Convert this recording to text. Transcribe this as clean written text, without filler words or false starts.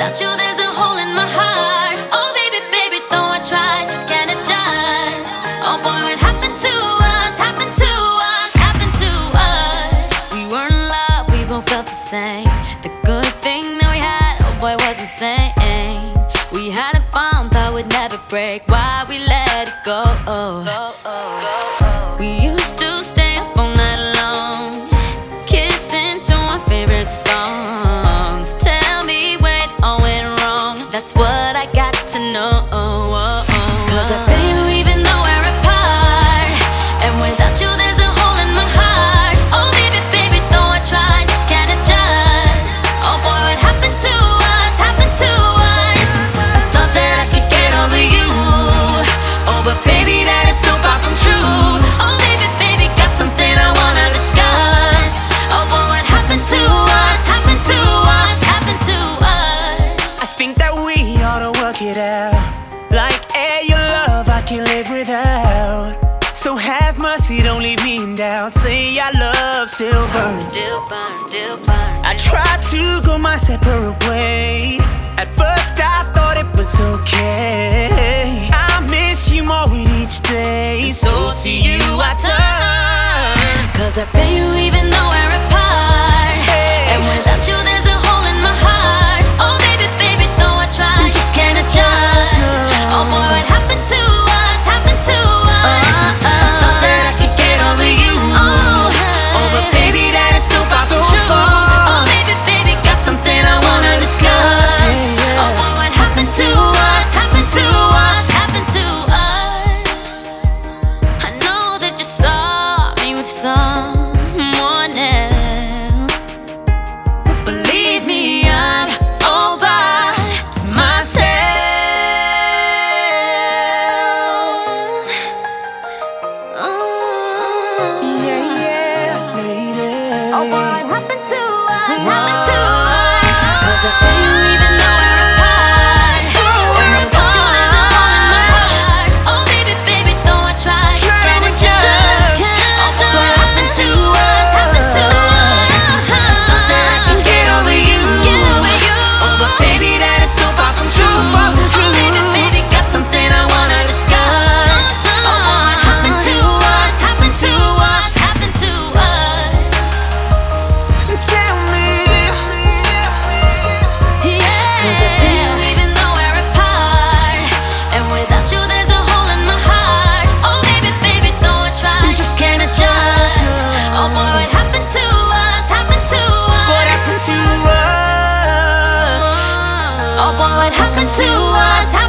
without you there's a hole in my heart. Oh baby, baby, though I try, just can't adjust. Oh boy, what happened to us, happened to us, happened to us. We were in love, we both felt the same. The good thing that we had, oh boy, was insane. We had a bond, thought we'd never break. Why we let it go? We used to stay up all night alone, kissing to our favorite songs. Tell me when all went wrong, that's what I got to know. Cause I feel you even though we're apart, and without you there's a hole in my heart. Oh baby, baby, though I try, just can't adjust. Oh boy, what happened to us, happened to us. I thought that I could get over you, oh but baby, that is so far from true. Oh baby, baby, got something I wanna discuss. Oh boy, what happened to us, happened to us, happened to us. I think that we ought to work it out. Like air, your love I can't live without. So have mercy, don't leave me in doubt. Say our love still burns. I tried to go my separate way. At first I thought it was okay. I miss you more with each day. So to you I turn. Cause I feel you even though we're apart, and without you there's a hole in my heart. Oh baby, baby, though I try, just can't adjust. Oh boy, what happened to us, happened to us. Thought that I could get over you, oh but baby, that is so far from true. Oh baby, baby, got something I wanna discuss. Oh boy, what happened to us, happened to us, happened to us. I know that you saw me with someone else, but believe me, I'm all by myself. Yeah, lady. Oh boy, what happened to us, happened to us. Cause I feel you even though we're apart, and without you there's a hole in my heart. Oh baby, baby, though I try, just can't adjust. Oh boy, what happened to us, happened to us. Thought that I could get over you, oh but baby, that is so far from true. Oh baby, baby, got something I wanna discuss. Oh boy, what happened to us, happened to us, happened to us. Tell me. Cause I feel even though we're apart, and without you there's a hole in my heart. Oh baby, baby, though I try, just can't adjust. Oh boy, what happened to us, happened to us. What happened to us? Oh boy, what happened to us.